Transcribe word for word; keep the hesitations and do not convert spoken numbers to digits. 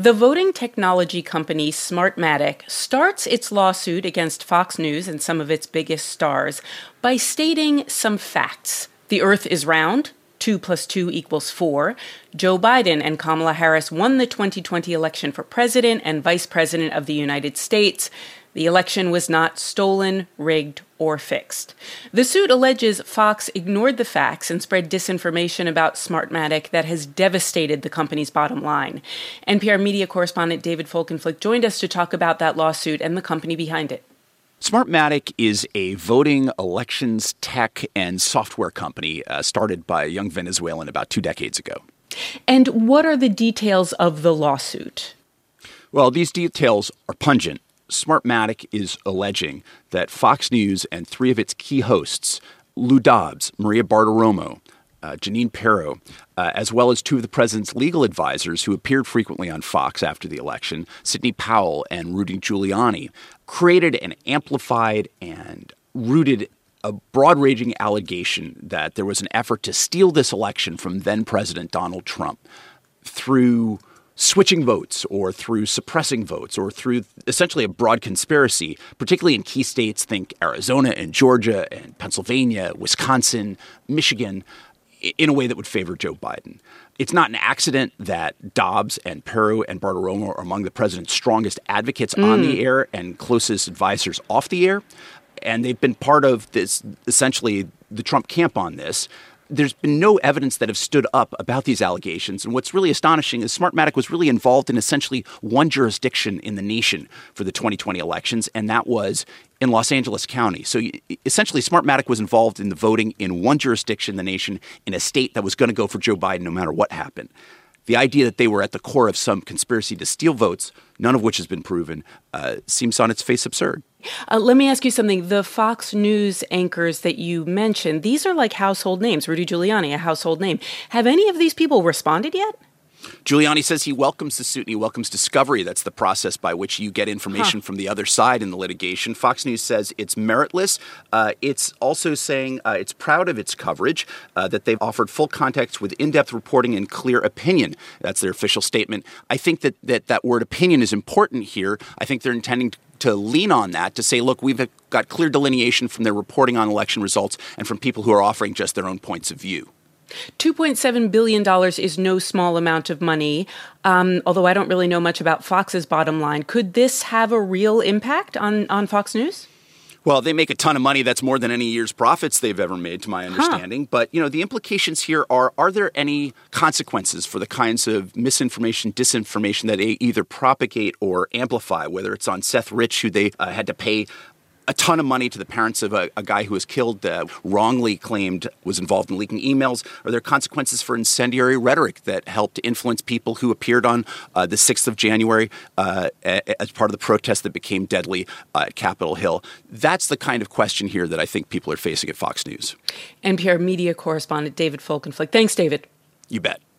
The voting technology company Smartmatic starts its lawsuit against Fox News and some of its biggest stars by stating some facts. The Earth is round. Two plus two equals four. Joe Biden and Kamala Harris won the twenty twenty election for president and vice president of the United States. The election was not stolen, rigged, or fixed. The suit alleges Fox ignored the facts and spread disinformation about Smartmatic that has devastated the company's bottom line. N P R media correspondent David Folkenflik joined us to talk about that lawsuit and the company behind it. Smartmatic is a voting, elections, tech, and software company uh, started by a young Venezuelan about two decades ago. And what are the details of the lawsuit? Well, these details are pungent. Smartmatic is alleging that Fox News and three of its key hosts, Lou Dobbs, Maria Bartiromo, uh, Jeanine Pirro, uh, as well as two of the president's legal advisors who appeared frequently on Fox after the election, Sidney Powell and Rudy Giuliani, created an amplified and rooted a broad-ranging allegation that there was an effort to steal this election from then-President Donald Trump through switching votes or through suppressing votes or through essentially a broad conspiracy, particularly in key states, think Arizona and Georgia and Pennsylvania, Wisconsin, Michigan, in a way that would favor Joe Biden. It's not an accident that Dobbs and Pirro and Bartiromo are among the president's strongest advocates mm. on the air and closest advisors off the air. And they've been part of this, essentially, the Trump camp on this. There's been no evidence that have stood up about these allegations. And what's really astonishing is Smartmatic was really involved in essentially one jurisdiction in the nation for the twenty twenty elections, and that was in Los Angeles County. So essentially, Smartmatic was involved in the voting in one jurisdiction in the nation in a state that was going to go for Joe Biden no matter what happened. The idea that they were at the core of some conspiracy to steal votes, none of which has been proven, uh, seems on its face absurd. Uh, let me ask you something. The Fox News anchors that you mentioned, these are like household names. Rudy Giuliani, a household name. Have any of these people responded yet? Giuliani says he welcomes the suit and he welcomes discovery. That's the process by which you get information huh. from the other side in the litigation. Fox News says it's meritless. Uh, it's also saying uh, it's proud of its coverage, uh, that they've offered full context with in-depth reporting and clear opinion. That's their official statement. I think that that, that word opinion is important here. I think they're intending to to lean on that, to say, look, we've got clear delineation from their reporting on election results and from people who are offering just their own points of view. two point seven billion dollars is no small amount of money, um, although I don't really know much about Fox's bottom line. Could this have a real impact on, on Fox News? Well, they make a ton of money. That's more than any year's profits they've ever made, to my understanding. Huh. But, you know, the implications here are, are there any consequences for the kinds of misinformation, disinformation that they either propagate or amplify, whether it's on Seth Rich, who they uh, had to pay a ton of money to the parents of a, a guy who was killed, uh, wrongly claimed was involved in leaking emails? Are there consequences for incendiary rhetoric that helped to influence people who appeared on uh, the sixth of January uh, as part of the protest that became deadly uh, at Capitol Hill? That's the kind of question here that I think people are facing at Fox News. N P R media correspondent David Folkenflik. Thanks, David. You bet.